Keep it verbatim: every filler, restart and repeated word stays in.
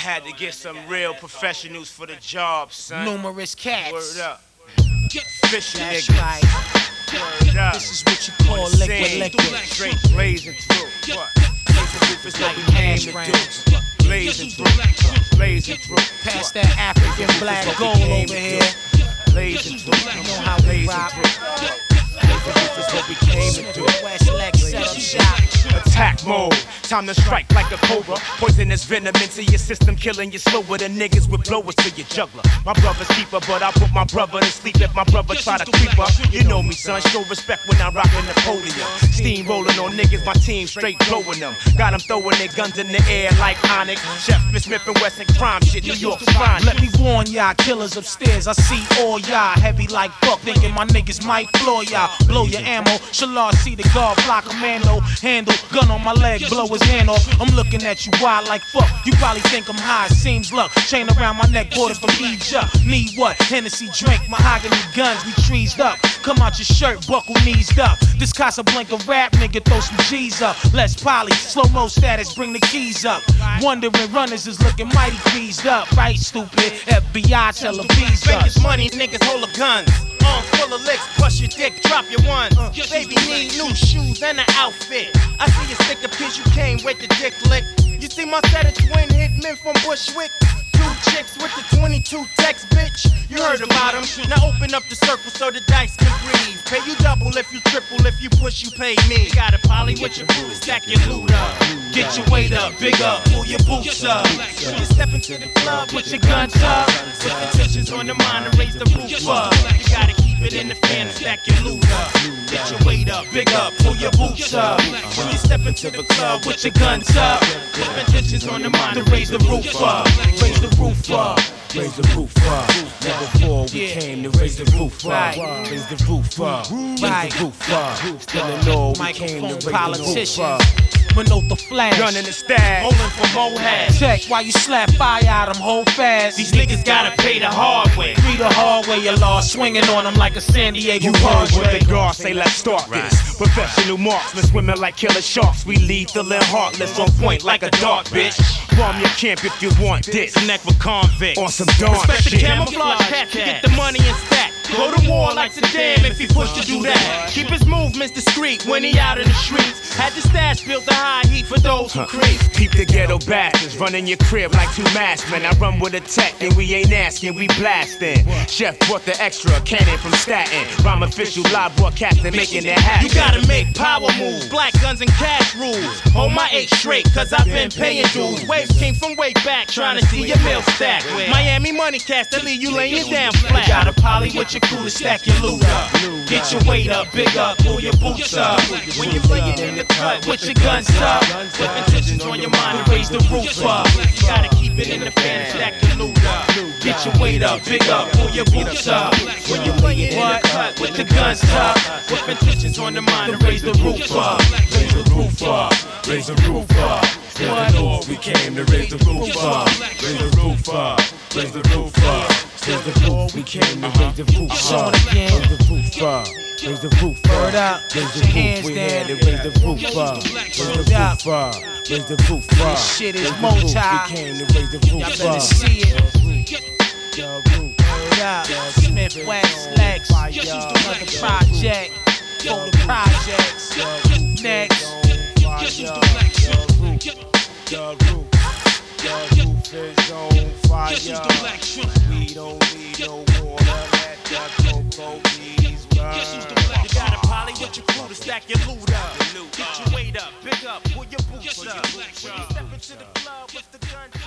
had to get some real professionals for the job, son. Numerous cats. Word up. Fishing That's niggas. right. Word up. This is what you call liquid liquid. Straight blazing through. What? It's Like what we came hash to browns. do. Blazing through. Blazing through. Pass that African black gold over here. Blazing through. You know how we Blazing rock. through. This is what we came to do. West Lex set up shop. Attack mode, time to strike like a cobra. Poisonous venom into your system, killing you slower than niggas with blowers to your juggler. My brother's keeper, but I put my brother to sleep if my brother try to creep up. You know me, son, show respect when I'm rocking Napoleon. Steam rolling on niggas, my team straight blowing them. Got them throwing their guns in the air like Onyx. Chef Smith and Wesson crime shit, New York's fine. Let me warn y'all, killers upstairs. I see all y'all heavy like fuck, thinking my niggas might floor y'all. Blow your ammo, Shalar see the guard, block commando, handle, gun on my leg, blow his hand off. I'm looking at you wild like fuck. You probably think I'm high, seems luck. Chain around my neck, bought it from Egypt. Need what? Hennessy drink, mahogany guns, we trees up. Come out your shirt, buckle knees up. This Casablanca rap nigga, throw some G's up. Less poly, slow-mo status, bring the keys up. Wondering runners is looking mighty greased up. Right, stupid? F B I tell them V's up. Fake money, niggas hold a gun. Arms full of licks, bust your dick, drop your ones. Baby need new shoes and an outfit. I see you stick the piece, you came with the dick lick. You see my set of twin hit men from Bushwick. Two chicks with the twenty-two text, bitch. You heard about them. Now open up the circle so the dice can breathe. Pay you double if you triple, if you push, you pay me. You got a poly with your booty, stack your loot up. Get your weight up, big up, pull your boots up. When you step into the club, Put your guns up. with intentions on the mind and raise the roof up. You gotta keep it in the fan and stack your loot up. Get your weight up, Big up, pull your boots up. when you step into the club Put your guns up. with intentions on the mind To and raise the roof up. Raise the roof up. Raise the roof up. Never before we Yeah. came to raise the roof up. Right. Raise the roof up. Raise Right. the roof up. Still in all, we came to raise Microphone the politicians. roof up. Minot the flash. Gun in the stash. rolling for Mohad. Check while you slap fire out them, hold fast. These niggas gotta pay the hard way. Free the hard way, your law swinging on them like a San Diego You heard what Padre. the guards say, let's start this. Professional marksmen swimming like killer sharks. We lethal and heartless, on point like a dart, bitch. Bomb your camp if you want this. Connect with convicts. On some dark Respect the shit. camouflage cats to get the money and stack. Go to war like Saddam if he pushed to do that. Keep his movements discreet when he out in the streets. Had the stash built to high heat for those who creep. Peep the ghetto bastards, running your crib like two masked men. I run with a tech and we ain't asking, we blasting. Chef brought the extra cannon from Staten. Rhyme official live broadcasting, making it happen. You gotta make power moves, black guns and cash rules. Hold my eight straight, cause I've been paying dues. Waves came from way back, trying to see your mail stack. Miami money cash to leave you laying down flat. Got a poly with your crew to stack your loot up. Get your weight up, big up, pull your boots up. When you play it in the cut, Put your guns up. with intentions on your mind, Raise the roof up. You gotta keep it in the fan, stack your loot up. Get your weight up, big up, pull your boots up. When you play it in the What? cut, With the guns up. with intentions on the mind, To raise the roof up. Raise the roof up. Raise the roof up. What? North, we came to raise the roof up. Raise the roof up. Raise the roof up. Raise the roof. We came to raise the roof It's up. on again. Raise the roof up. Raise the roof Word up. up. Raise Put the your roof. hands We had to down. raise the roof up. Raise the Word up. roof up. Raise the roof up. This shit is Raise the roof. multi. We came to raise the Y'all roof better up. see it. The roof. Word up. Smith West Lex. Another project. For the projects. Next. The roof. The roof is on fire. We don't need no water. Let the cocoa bees burn. You got a poly with your crew to stack your loot up. Get your weight up, big up, pull your boots up. When you step into the club with the gun.